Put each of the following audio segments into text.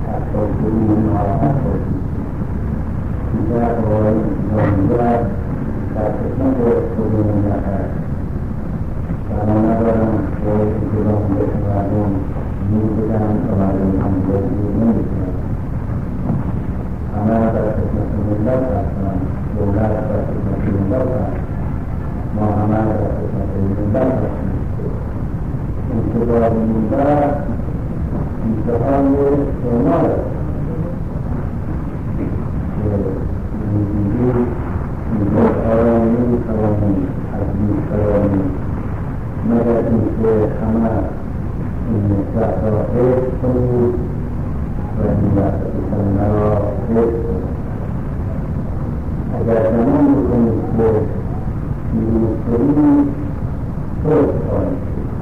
التوحيد والعقل كتاب والإنجيل خدمت حضور نکرد و ما ندارم باید اطلاع بشنوم می‌بودم و مردم هم بودی نمی‌کنم همه در خدمت ملت هستند دولت در خدمت ملت هست ما همه در خدمت ملت هستیم انتظار ملت انتهای شما است میگوید آرامی توانیم از بیشترانی مگر اینکه همه این نسبت را حفظ کنید و این وقتتان را حفظ کنید اگر زمان بکنید که پیروز کنید حفظ کنید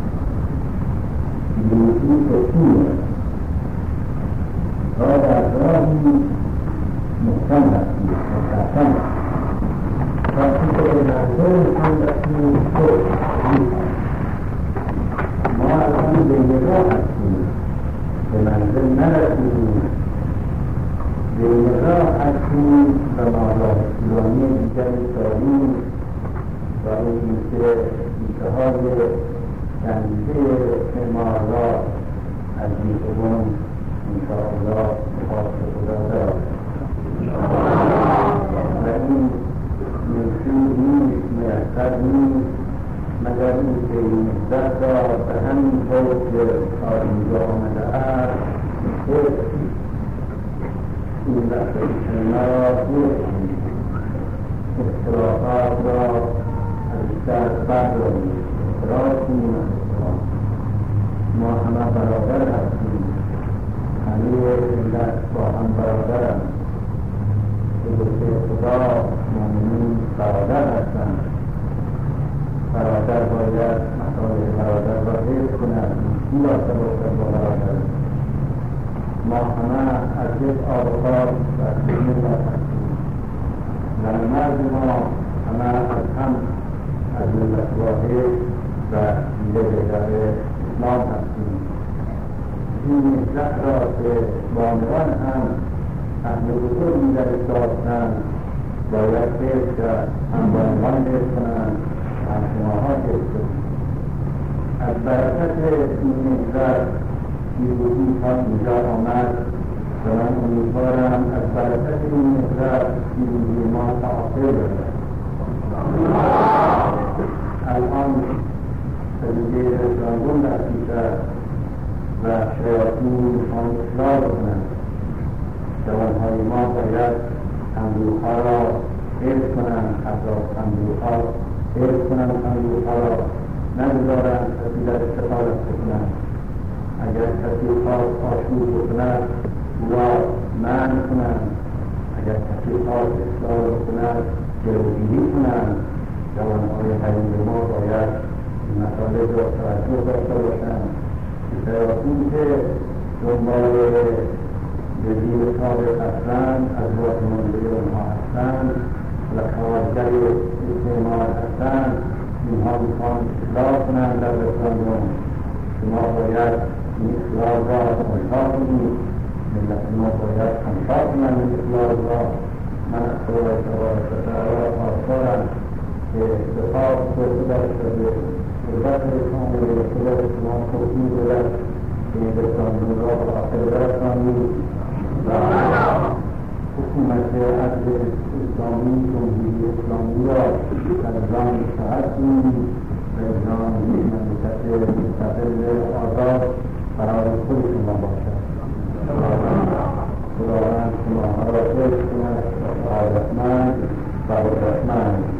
پیروزی تکیم را در راهی محکم هستید مستحکم وقتی که به منظور هم رسید ما الان به نگاه هستیم به منظور نرسیدیم به نگاه هستیم و مالا ایرانی دیگری داریم و اون اینکه انتهای کنده مالا از بیخوبان انشاءالله خواست خدا دارد و این منشور نیست میسر نیست مگر اینکه این مدت را به همین طور که آینجا آمده است این وقت کلمه را بکنید اختلافات را از در بردارید اختلاف کنیم ما همه برابر هستیم همه ملت با هم برابرند که خدا مؤمنین برادر هستند برادر باید مسائل برادر را حفظ کند این داشته باشد با برادر ما همه از یک آبخار و از یک ملت هستیم و مرد ما همه از هم از ملت واحد و دیگر اسلام هستیم این ملت را که بانوان هم اهل بزرگی در داشتن باید حفظ کرد هم بانوان حفظ کنند هم شماها حفظ کنید از برکت این ملت پیروزی تا اینجا آمد و من امیدوارم از برکت این ملت پیروزی ما تأخیر برد الان پدیده رسانگون در پیش است و شیاطین میخوان اصلاح کنند جوانهای ما باید صندوقها را حفظ کنند صندوقها حفظ کنند صندوقها را نگذارند کسی در استفادت بکنند اگر کسی خواست آشوب بکند او را منع کنند اگر کسی خواست اصلاح بکند جلوگیری کنند جوانهای حریف ما باید این مطالب را توجه داشته باشند شیاطین که دنبال به زیر تاب هستند از وقت منظری آنها هستند و کارگر استعمال هستند اینها میخوان اصلاح کنند در رسانگان شما باید این اصلاح را آنها کنید ملت ما باید آنها کنند این اصلاح را من از خدا تبارک و تعالی خواستارم که دفاع خود داشته به قدرت کامل خدا شما توفیق بدهد که این رسانگان را به آخر برسانید و حکومت عدل اسلامی جمهوری اسلامی را در جان مستحق کنید و جان مملکت مستقل آزاد برای خود شما باشد خداوند شماها را حفظ کند و قدرتمند و قدرتمند